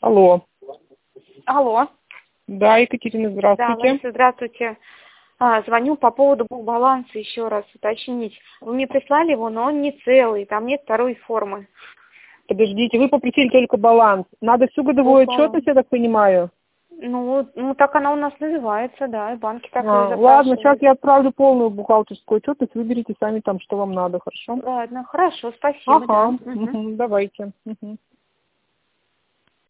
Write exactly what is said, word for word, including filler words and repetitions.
Алло. Алло. Да, Екатерина, Да, здравствуйте. Лариса, здравствуйте. А, звоню по поводу баланса еще раз уточнить. Вы мне прислали его, но он не целый, там нет второй формы. Подождите, вы попросили только баланс. Надо всю годовую Баланс. отчетность, я так понимаю? Ну, ну, так она у нас называется, да, и банки так А, ее ладно, сейчас запрашивают. я отправлю полную бухгалтерскую отчетность, выберите сами там, что вам надо, хорошо? Ладно, хорошо, спасибо, Ага, да. Мгм. мгм, давайте. Мгм.